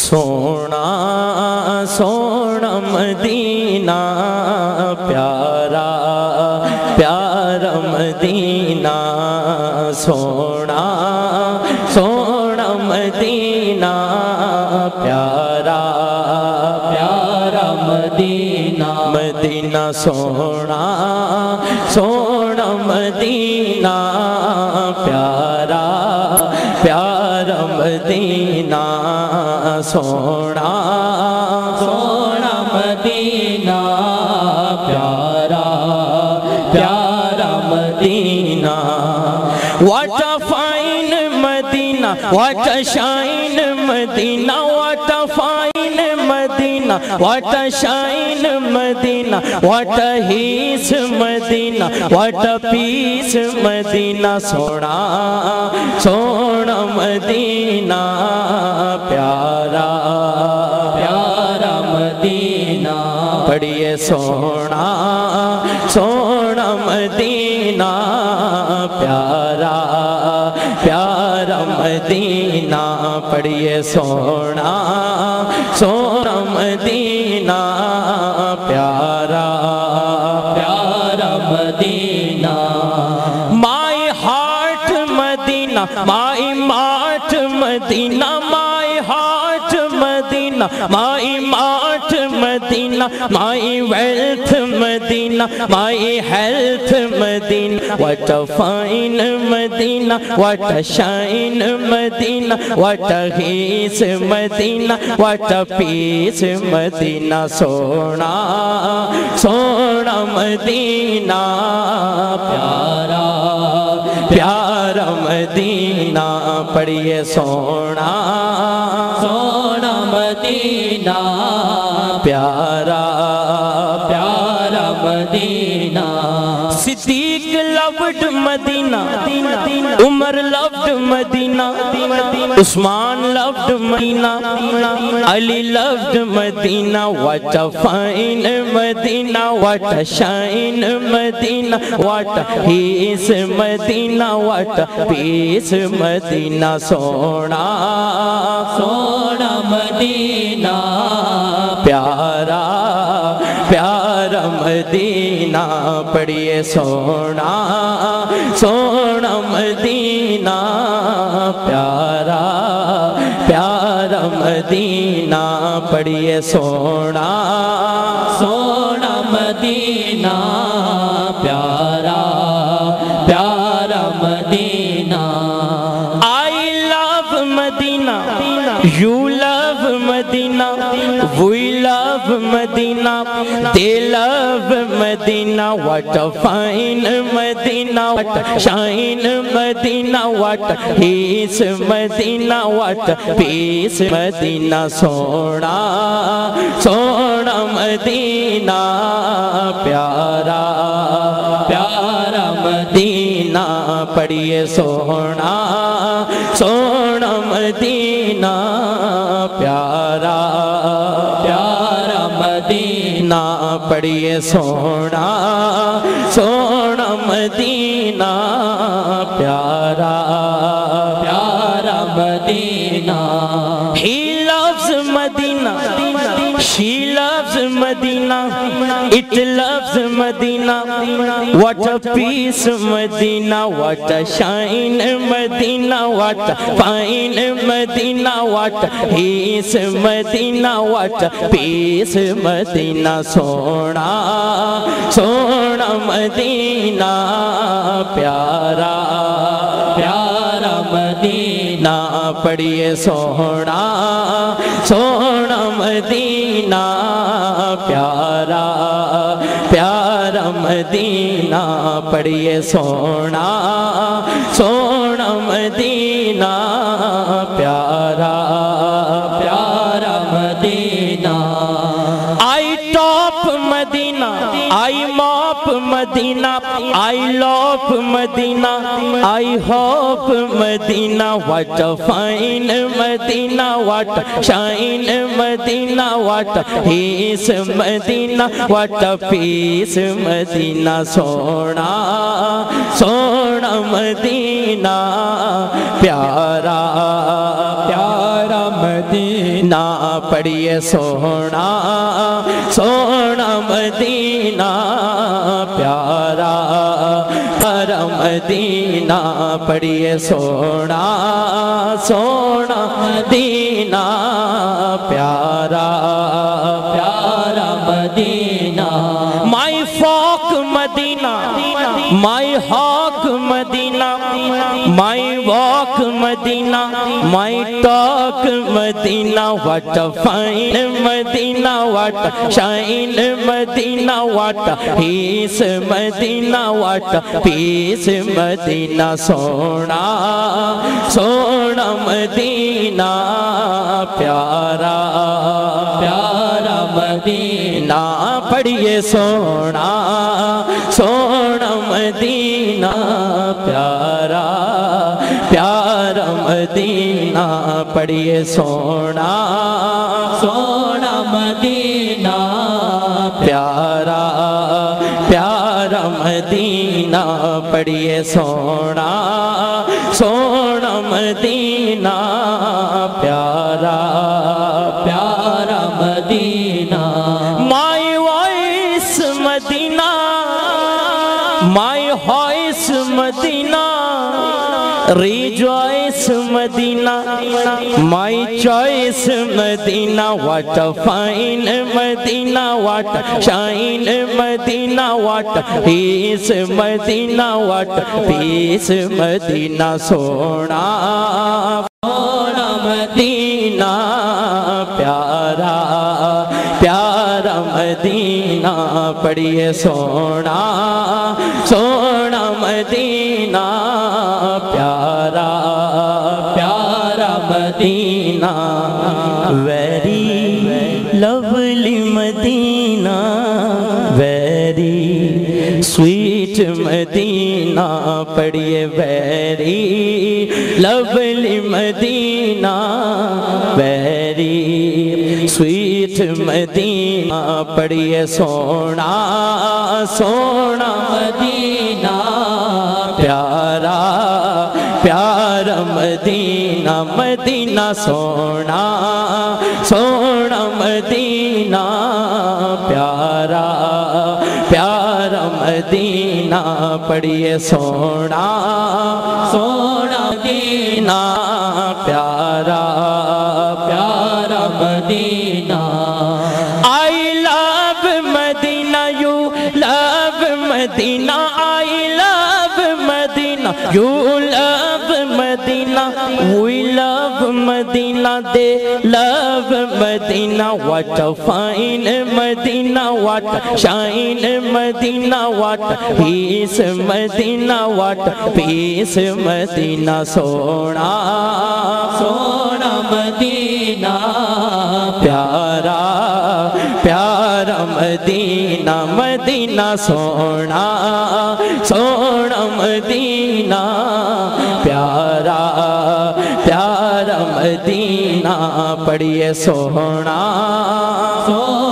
سونا سونا مدینہ پیارا پیارا مدینہ سونا سونا مدینہ پیارا پیارا مدینہ مدینہ سونا سونا مدینہ پیارا پیارا مدینہ سونا سونا مدینہ پیارا پیارا مدینہ What a fine Medina, what a shine Medina, what a fine Medina, what a shine Medina, what a peace Medina, what a peace Medina, sona sona Medina, pyara pyara Medina, padhiye sona sona Medina, pyara پیارا مدینہ پڑھیے سونا سونا Medina پیارا پیارا Medina my heart Medina my mart Medina my heart Medina my mart Medina my wealth Medina my health Medina what a fine Medina what a shine Medina what a peace Medina what a peace Medina سونا سونا Medina پیارا پیارا مدینہ پڑھیے سونا سونا Medina پیارا پیارا مدینہ صدیق loved Medina Umar loved Medina Usman loved Medina Ali loved Medina what a fine Medina what a shine Medina what a peace Medina what a peace Medina سونا سونا مدینہ پیارا پیارا مدینہ پڑھیے سونا سونا مدینہ پیارا پیارا مدینہ پڑھیے سونا سونا مدینہ پیارا پیارا مدینہ I love Medina You love Medina We love Medina They love Medina What a fine Medina What a shine Medina What a peace Medina What a peace Medina سونا سونا مدینہ پیارا پیارا مدینہ پڑھیے سونا سونا مدینہ پیارا پیارا مدینہ پڑھیے سونا سونا مدینہ پیارا پیارا مدینہ He loves Medina She loves Medina It loves Medina What a peace Medina What a shine Medina What a fine Medina What a peace Medina What a peace Medina سونا سونا Medina پیارا پیارا مدینہ پڑھیے سونا سونا Medina پیارا پیارا مدینہ پڑھیے سونا سونا مدینہ پیارا پیارا مدینہ I top Medina I mop Medina I love Medina I hope Medina What a fine Medina What a shine Medina What a peace Medina What a peace Medina سونا سونا مدینہ پیارا پیارا مدینہ مدینہ پڑھیے سونا سونا مدینہ پیارا پیارا مدینہ پڑھیے سونا سونا مدینہ پیارا پیارا مدینہ مائی فوق Medina my hawk Medina my walk Medina my talk Medina what fine Medina what shine Medina what peace Medina what peace Medina سونا سونا مدینہ پیارا پیارا مدینہ پڑھیے سونا سونا مدینہ پیارا پیارا مدینہ پڑھیے سونا سونا مدینہ پیارا پیارا مدینہ پڑھیے سونا سونا مدینہ پیارا پیارا Medina my voice Medina my ہائس Medina rejoice Medina my choice Medina what fine Medina what shine Medina what peace Medina what peace Medina سونا سونا مدینہ پیارا پیارا مدینہ پڑھیے سونا سونا مدینہ پیارا پیارا Medina very lovely Medina very sweet Medina پڑھیے very lovely Medina very sweet Medina پڑھیے سونا سونا مدینہ پیارا پیارا مدینہ مدینہ سونا سونا مدینہ پیارا پیارا مدینہ پڑھیے سونا سونا مدینہ پیارا پیارا مدینہ I love Medina you love Medina I love Medina you love Medina we love Medina they love Medina what a fine Medina what shine Medina what peace Medina what peace Medina sona sona Medina پیارا پیارا مدینہ مدینہ سونا سونا Medina پیارا پیارا مدینہ پڑھیے سونا سونا